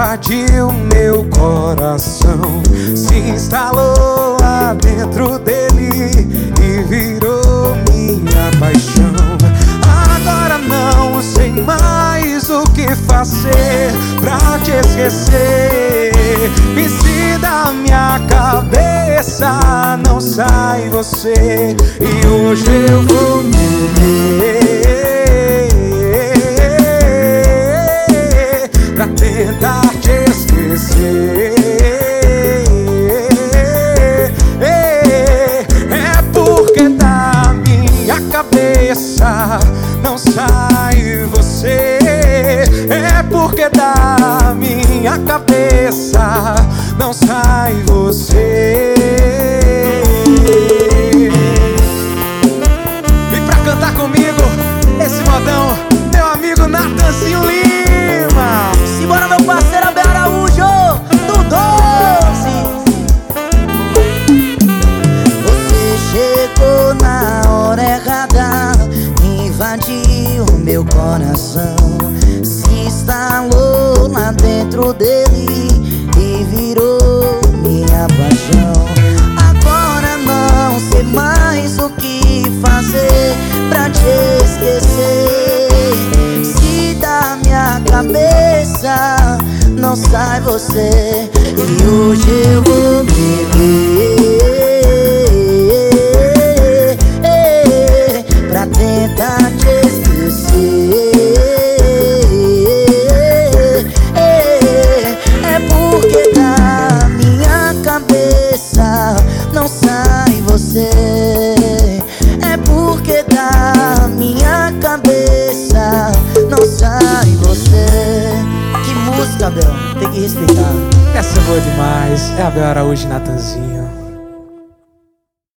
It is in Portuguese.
invadiu meu coração, se instalou lá dentro dele e virou minha paixão. Agora não sei mais o que fazer pra te esquecer. E se da minha cabeça não sai você, e hoje eu vou morrer pra tentar te esquecer. É porque da minha cabeça não sai você. É porque da minha cabeça não sai você. Vem pra cantar comigo esse modão, meu amigo Natanzinho Lima. Simbora, meu parceiro Abel Araújo, do 12. Você chegou na hora errada, invadiu meu coração, se instalou lá dentro dele e virou minha paixão. Agora não sei mais o que fazer pra te esquecer. Se da minha cabeça não sai você, e hoje eu vou beber pra tentar te esquecer. É porque da minha cabeça não sai você. É porque da minha cabeça não sai você. Que música, Abel, tem que respeitar. Essa é boa demais, é Abel Araújo e Natanzinho.